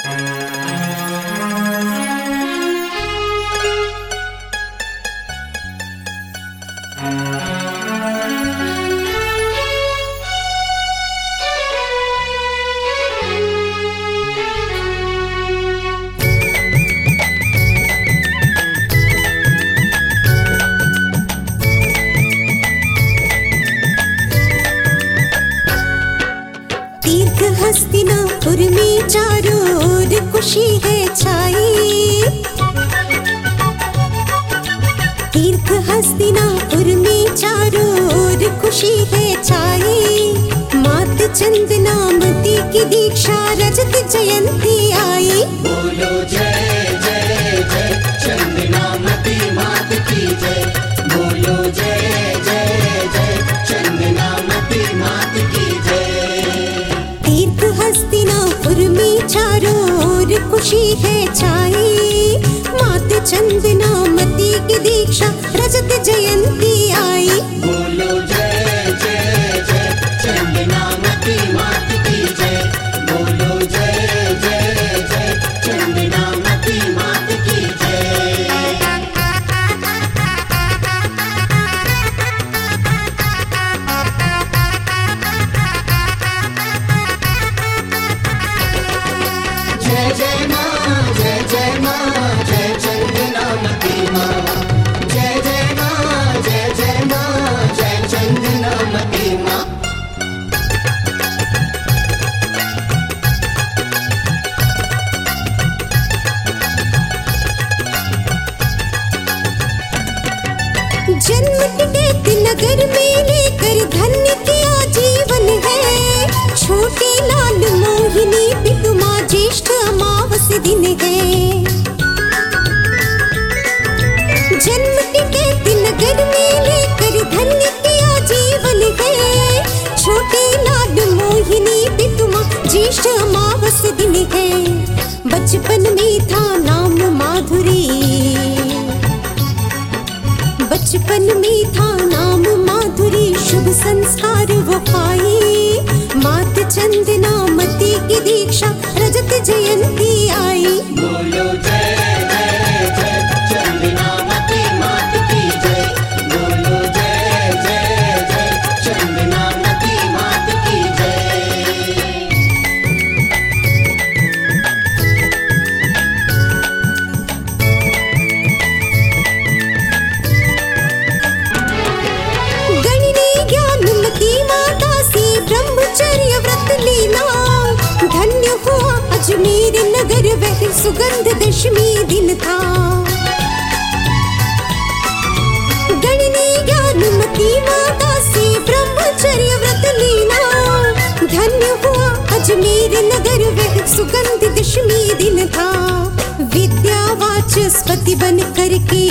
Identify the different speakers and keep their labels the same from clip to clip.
Speaker 1: हस्तिनापुर में चारों ओर खुशी है छाई। तीर्थ हस्तिनापुर में चारों ओर खुशी है छाई। मात चंदनामती की दीक्षा रजत जयंती आई।
Speaker 2: बोलो जय जय जय चंदनामती मात की जय। बोलो जय जय जय चंदनामती मात की जय।
Speaker 1: तीर्थ हस्तिनापुर में चारों ओर खुशी है छाई। मात चंदनामती की दीक्षा रजत जयंती आई।
Speaker 2: बोलो जय जय जय चंदनामती मात की जय। बोलो जय जय जय चंदनामती मात की जय। जय जय माँ जय जय माँ जय चंदनामती माँ। जय जय माँ जय जय माँ जय चंदनामती माँ।
Speaker 1: जन्म टिकैत नगर में लेकर धन्य किया जीवन है। छोटी लाल मोहिनी पितुमा ज्येष्ठ अमावस दिन है। जन्म टिकैत नगर में लेकर धन्य किया जीवन है। छोटी लाल मोहिनी पितुमा ज्येष्ठ अमावस दिन है। बचपन में था नाम माधुरी। बचपन में था नाम माधुरी शुभ संस्कार वो पाई। मात चंदनामती की दीक्षा रजत जयंती आई।
Speaker 2: बोलो जय जय जय चंदनामती मात की जय। बोलो जय जय जय चंदनामती मात की जय।
Speaker 1: गणिनी ज्ञानमती माता से ब्रह्मचर्य व्रत लीना। धन्य हुआ अजमेर नगर वह सुगंध दशमी दिन था। गणिनी ज्ञानमती माता से ब्रह्मचर्य व्रत लीना। धन्य हुआ अजमेर नगर वह सुगंध दशमी दिन था। विद्यावाचस्पति बन करके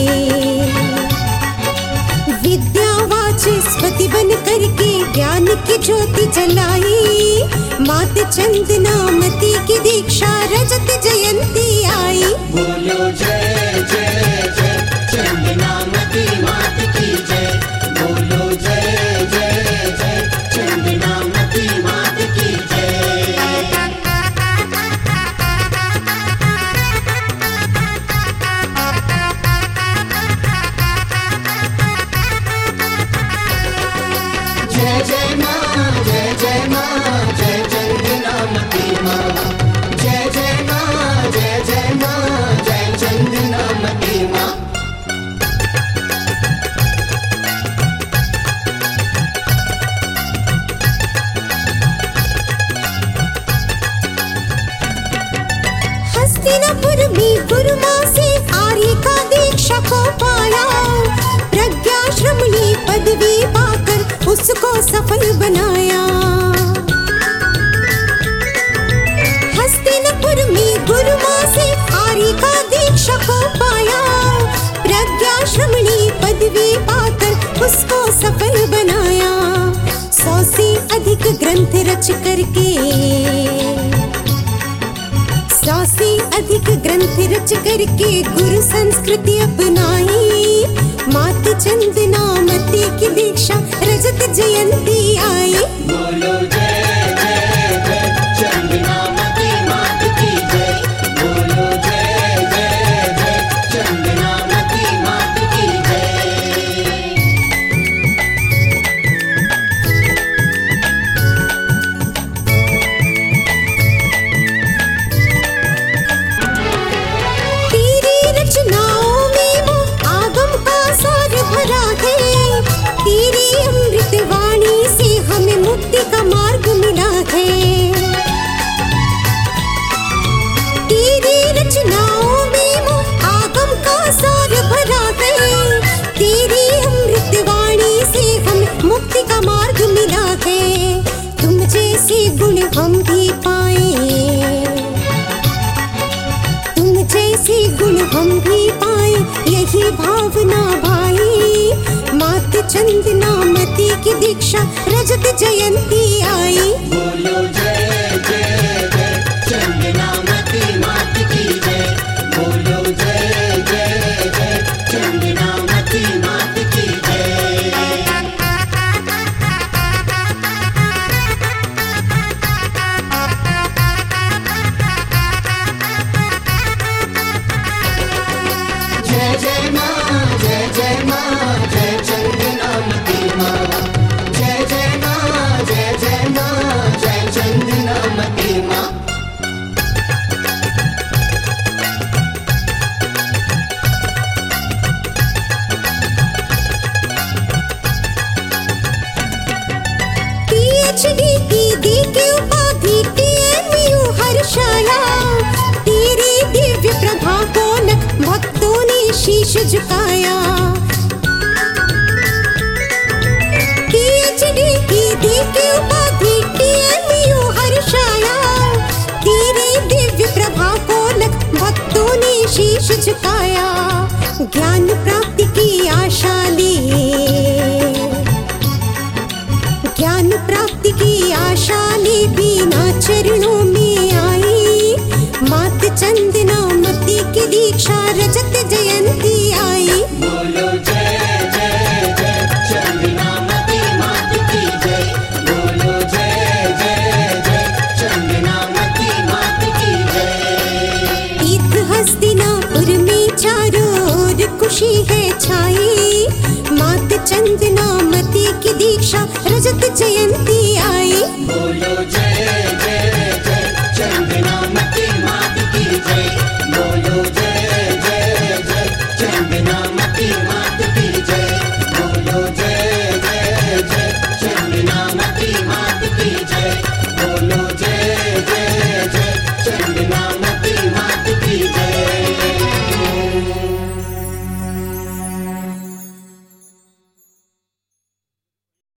Speaker 1: विद्यावाचस्पति बन करके ज्ञान की ज्योति जलाई। मात चंदनामती की दीक्षा रजत जयंती आई।
Speaker 2: बोलो जय जय जय चंदनामती मात की जय। बोलो जय जय जय चंदनामती मात की जय। जय जय माँ जय जय माँ जय चंदनामती माँ। जय जय माँ जय जय माँ जय चंदनामती माँ।
Speaker 1: हस्तिनापुर में गुरु माँ से आर्य का दीक्षा को पाया। प्रज्ञाश्रमणी पदवी पाकर उसको सफल बनाया। हस्तिनापुर में गुरु माँ से आर्य का दीक्षा को पाया। प्रज्ञाश्रमणी पदवी पाकर उसको सफल बनाया। 100 से अधिक ग्रंथ रच करके 100 से अधिक ग्रंथ रच करके गुरु संस्कृति अपनाई। मात चंदनामती की दीक्षा रजत जयंती आई।
Speaker 2: बोलो जय जय जय चंदनामती मात की जय।
Speaker 1: गुण हम भी पाए, तुम जैसे गुण हम भी पाए, यही भावना भाई। मात चंदनामती की दीक्षा रजत जयंती आई।
Speaker 2: बोलो जय जय जय चंदनामती मात की जय। बोलो जय जय जय चंदनामती मात की जय। जय जय माँ जय जय माँ जय चंदनामती माँ। जय जय माँ जय जय माँ जय चंदनामती माँ।
Speaker 1: PhD की दी की उपाधि TMU हर्षाया, तेरी दिव्य प्रभा को नख भक्तों ने शीश झुकाया।